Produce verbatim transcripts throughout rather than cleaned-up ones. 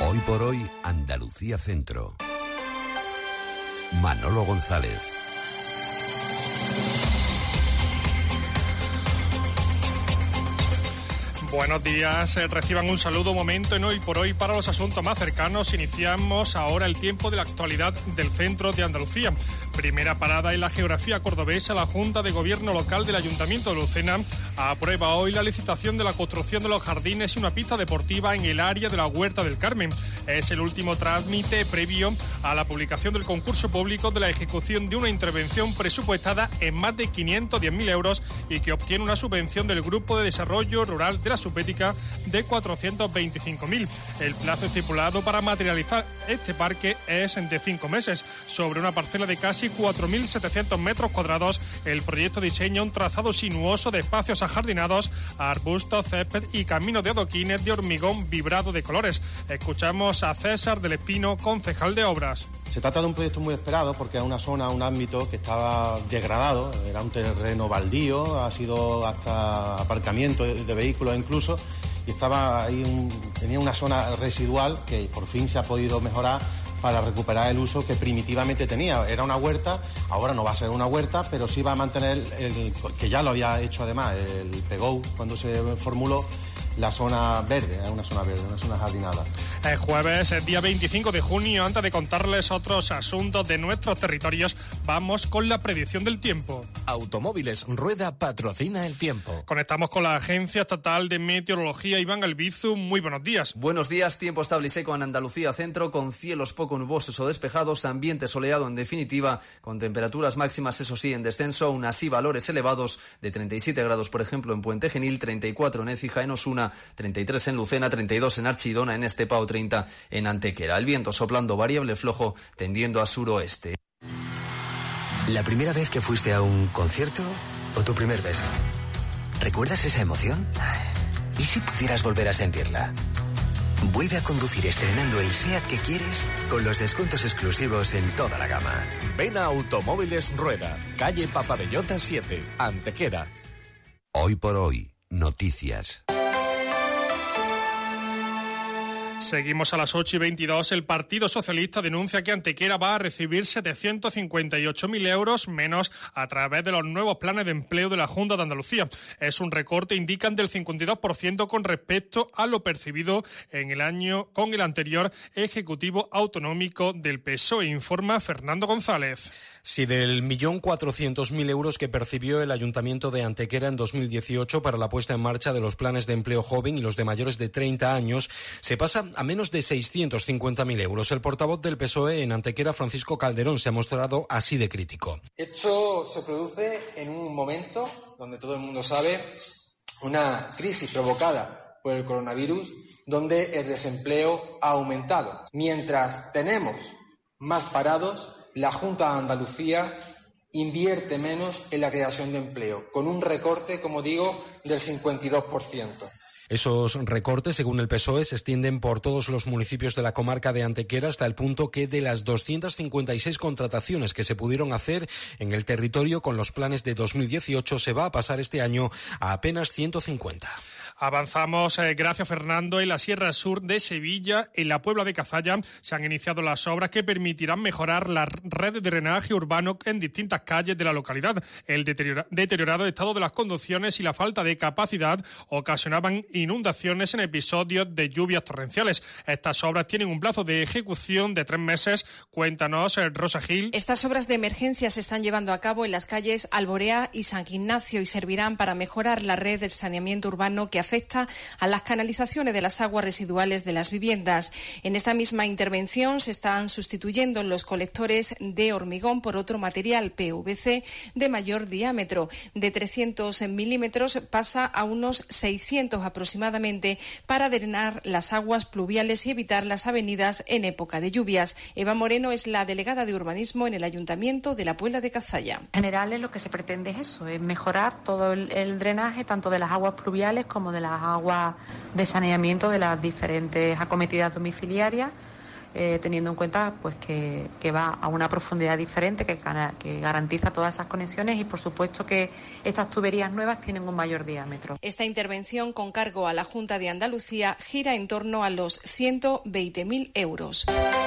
Hoy por hoy, Andalucía Centro. Manolo González. Buenos días, eh, reciban un saludo, momento en Hoy por Hoy para los asuntos más cercanos. Iniciamos ahora el tiempo de la actualidad del centro de Andalucía. Primera parada en la geografía cordobesa. La Junta de Gobierno Local del Ayuntamiento de Lucena aprueba hoy la licitación de la construcción de los jardines y una pista deportiva en el área de la Huerta del Carmen. Es el último trámite previo a la publicación del concurso público de la ejecución de una intervención presupuestada en más de quinientos diez mil euros y que obtiene una subvención del Grupo de Desarrollo Rural de la Subética de cuatrocientos veinticinco mil. El plazo estipulado para materializar este parque es de cinco meses. Sobre una parcela de casi cuatro mil setecientos metros cuadrados, el proyecto diseña un trazado sinuoso de espacios ajardinados, arbustos, césped y caminos de adoquines de hormigón vibrado de colores. Escuchamos a César del Espino, concejal de Obras. Se trata de un proyecto muy esperado porque es una zona, un ámbito que estaba degradado, era un terreno baldío, ha sido hasta aparcamiento de, de vehículos incluso, y estaba ahí un, tenía una zona residual que por fin se ha podido mejorar para recuperar el uso que primitivamente tenía. Era una huerta, ahora no va a ser una huerta, pero sí va a mantener, el, que ya lo había hecho además, el P G O cuando se formuló, la zona verde, es una zona verde, una zona jardinada. El jueves, el día veinticinco de junio, antes de contarles otros asuntos de nuestros territorios, vamos con la predicción del tiempo. Automóviles Rueda patrocina el tiempo. Conectamos con la Agencia Estatal de Meteorología. Iván Albizu, muy buenos días. Buenos días, tiempo estable y seco en Andalucía Centro, con cielos poco nubosos o despejados, ambiente soleado en definitiva, con temperaturas máximas, eso sí, en descenso, aún así valores elevados de treinta y siete grados, por ejemplo, en Puente Genil, treinta y cuatro en Écija, en Osuna, treinta y tres en Lucena, treinta y dos en Archidona, en Estepa o treinta en Antequera. El viento soplando variable flojo, tendiendo a suroeste. ¿La primera vez que fuiste a un concierto o tu primer beso? ¿Recuerdas esa emoción? ¿Y si pudieras volver a sentirla? Vuelve a conducir estrenando el SEAT que quieres con los descuentos exclusivos en toda la gama. Ven a Automóviles Rueda, calle Papabellota siete, Antequera. Hoy por Hoy, noticias. Seguimos a las ocho y veintidós. El Partido Socialista denuncia que Antequera va a recibir setecientos cincuenta y ocho mil euros menos a través de los nuevos planes de empleo de la Junta de Andalucía. Es un recorte, indican, del cincuenta y dos por ciento con respecto a lo percibido en el año con el anterior Ejecutivo Autonómico del P S O E, informa Fernando González. Si del millón cuatrocientos mil euros que percibió el Ayuntamiento de Antequera en dos mil dieciocho para la puesta en marcha de los planes de empleo joven y los de mayores de treinta años, se pasa a menos de seiscientos cincuenta mil euros. El portavoz del P S O E en Antequera, Francisco Calderón, se ha mostrado así de crítico. Esto se produce en un momento donde todo el mundo sabe una crisis provocada por el coronavirus, donde el desempleo ha aumentado. Mientras tenemos más parados, la Junta de Andalucía invierte menos en la creación de empleo, con un recorte, como digo, del cincuenta y dos por ciento. Esos recortes, según el P S O E, se extienden por todos los municipios de la comarca de Antequera hasta el punto que de las doscientas cincuenta y seis contrataciones que se pudieron hacer en el territorio con los planes de dos mil dieciocho se va a pasar este año a apenas ciento cincuenta. Avanzamos, eh, gracias Fernando. En la Sierra Sur de Sevilla, en la Puebla de Cazalla, se han iniciado las obras que permitirán mejorar la red de drenaje urbano en distintas calles de la localidad. El deteriora- deteriorado estado de las conducciones y la falta de capacidad ocasionaban inundaciones en episodios de lluvias torrenciales. Estas obras tienen un plazo de ejecución de tres meses. Cuéntanos, eh, Rosa Gil. Estas obras de emergencia se están llevando a cabo en las calles Alborea y San Ignacio y servirán para mejorar la red de saneamiento urbano que afecta a las canalizaciones de las aguas residuales de las viviendas. En esta misma intervención se están sustituyendo los colectores de hormigón por otro material P V C de mayor diámetro. De trescientos milímetros pasa a unos seiscientos aproximadamente para drenar las aguas pluviales y evitar las avenidas en época de lluvias. Eva Moreno es la delegada de urbanismo en el Ayuntamiento de la Puebla de Cazalla. En general, lo que se pretende es eso, es mejorar todo el, el drenaje, tanto de las aguas pluviales como de las aguas de saneamiento de las diferentes acometidas domiciliarias, eh, teniendo en cuenta pues que, que va a una profundidad diferente, que, que garantiza todas esas conexiones y por supuesto que estas tuberías nuevas tienen un mayor diámetro. Esta intervención con cargo a la Junta de Andalucía gira en torno a los ciento veinte mil euros.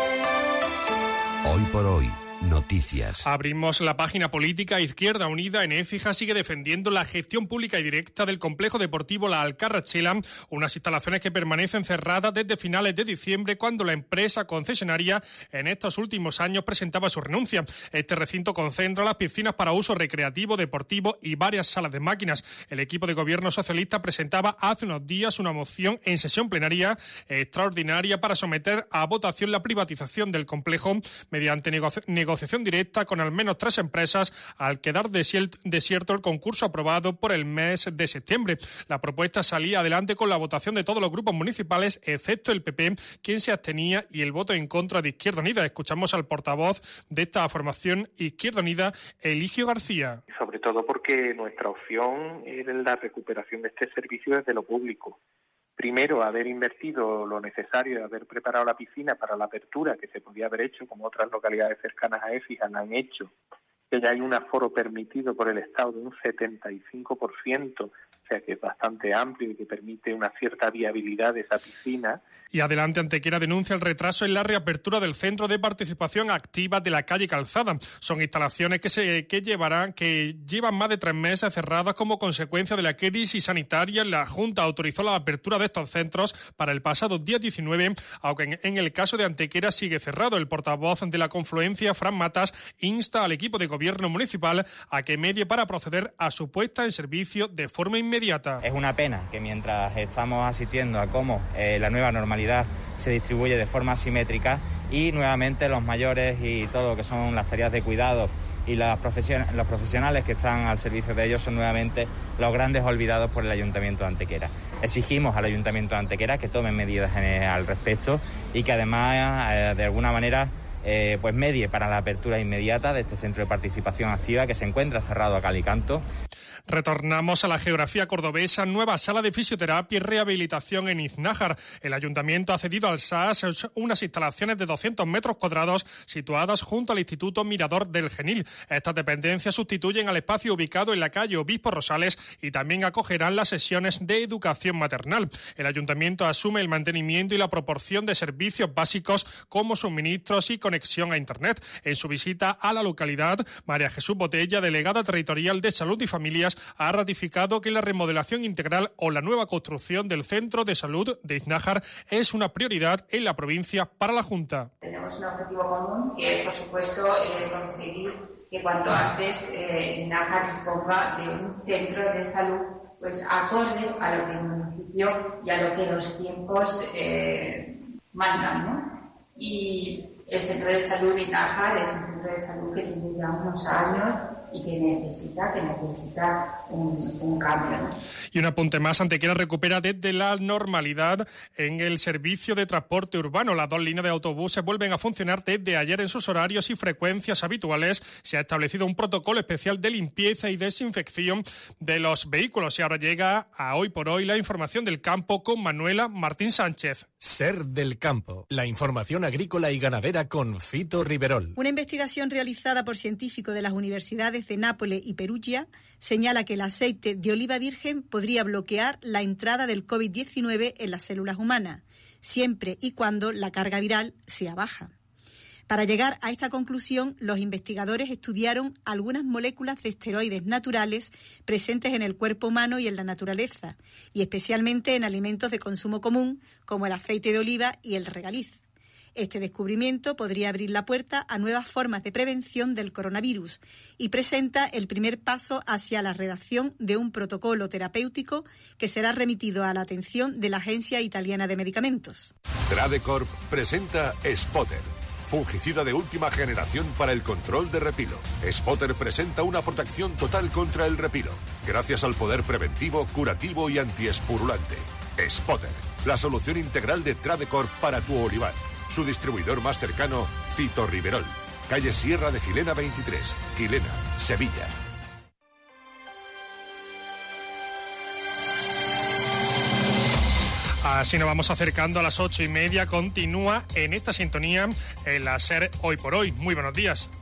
Hoy por hoy. Noticias. Abrimos la página política. Izquierda Unida en Écija sigue defendiendo la gestión pública y directa del complejo deportivo La Alcarrachela, unas instalaciones que permanecen cerradas desde finales de diciembre, cuando la empresa concesionaria en estos últimos años presentaba su renuncia. Este recinto concentra las piscinas para uso recreativo, deportivo y varias salas de máquinas. El equipo de gobierno socialista presentaba hace unos días una moción en sesión plenaria extraordinaria para someter a votación la privatización del complejo mediante negociaciones negociación directa con al menos tres empresas, al quedar desierto el concurso aprobado por el mes de septiembre. La propuesta salía adelante con la votación de todos los grupos municipales, excepto el P P, quien se abstenía, y el voto en contra de Izquierda Unida. Escuchamos al portavoz de esta formación, Izquierda Unida, Eligio García. Sobre todo porque nuestra opción es la recuperación de este servicio desde lo público. Primero, haber invertido lo necesario, haber preparado la piscina para la apertura, que se podía haber hecho, como otras localidades cercanas a Écija la han hecho, que ya hay un aforo permitido por el Estado de un setenta y cinco por ciento, o sea que es bastante amplio y que permite una cierta viabilidad de esa piscina. Y adelante, Antequera denuncia el retraso en la reapertura del Centro de Participación Activa de la calle Calzada. Son instalaciones que se que llevarán que llevan más de tres meses cerradas como consecuencia de la crisis sanitaria. La Junta autorizó la apertura de estos centros para el pasado día diecinueve, aunque en, en el caso de Antequera sigue cerrado. El portavoz de la confluencia, Fran Matas, insta al equipo de gobierno municipal a que medie para proceder a su puesta en servicio de forma inmediata. Es una pena que mientras estamos asistiendo a cómo eh, la nueva normalidad se distribuye de forma asimétrica y nuevamente los mayores y todo lo que son las tareas de cuidado y las profesion- los profesionales que están al servicio de ellos son nuevamente los grandes olvidados por el Ayuntamiento de Antequera. Exigimos al Ayuntamiento de Antequera que tome medidas en, al respecto y que además eh, de alguna manera eh, pues medie para la apertura inmediata de este centro de participación activa que se encuentra cerrado a cal y canto. Retornamos a la geografía cordobesa. Nueva sala de fisioterapia y rehabilitación en Iznájar. El ayuntamiento ha cedido al S A S unas instalaciones de doscientos metros cuadrados situadas junto al Instituto Mirador del Genil. Estas dependencias sustituyen al espacio ubicado en la calle Obispo Rosales y también acogerán las sesiones de educación maternal. El ayuntamiento asume el mantenimiento y la proporción de servicios básicos como suministros y conexión a Internet. En su visita a la localidad, María Jesús Botella, delegada territorial de Salud y Familias, ha ratificado que la remodelación integral o la nueva construcción del Centro de Salud de Iznájar es una prioridad en la provincia para la Junta. Tenemos un objetivo común, que es, por supuesto, eh, conseguir que cuanto antes eh, Iznájar disponga de un centro de salud pues acorde a lo que el municipio y a lo que los tiempos eh, mandan, ¿no? Y el centro de salud de Iznájar es un centro de salud que tiene ya unos años y que necesita, que necesita un, un cambio, ¿no? Y un apunte más, Antequera recupera desde la normalidad en el servicio de transporte urbano. Las dos líneas de autobuses vuelven a funcionar desde ayer en sus horarios y frecuencias habituales. Se ha establecido un protocolo especial de limpieza y desinfección de los vehículos. Y ahora llega a Hoy por Hoy la información del campo con Manuela Martín Sánchez. Ser del campo, la información agrícola y ganadera con Fito Riverol. Una investigación realizada por científicos de las universidades de Nápoles y Perugia señala que el aceite de oliva virgen podría bloquear la entrada del covid diecinueve en las células humanas, siempre y cuando la carga viral sea baja. Para llegar a esta conclusión, los investigadores estudiaron algunas moléculas de esteroides naturales presentes en el cuerpo humano y en la naturaleza, y especialmente en alimentos de consumo común, como el aceite de oliva y el regaliz. Este descubrimiento podría abrir la puerta a nuevas formas de prevención del coronavirus y presenta el primer paso hacia la redacción de un protocolo terapéutico que será remitido a la atención de la Agencia Italiana de Medicamentos. Tradecorp presenta Spotter, fungicida de última generación para el control de repilo. Spotter presenta una protección total contra el repilo, gracias al poder preventivo, curativo y antiespurulante. Spotter, la solución integral de Tradecorp para tu olivar. Su distribuidor más cercano, Fito Riverol. Calle Sierra de Gilena veintitrés, Gilena, Sevilla. Así nos vamos acercando a las ocho y media. Continúa en esta sintonía el SER Hoy por Hoy. Muy buenos días.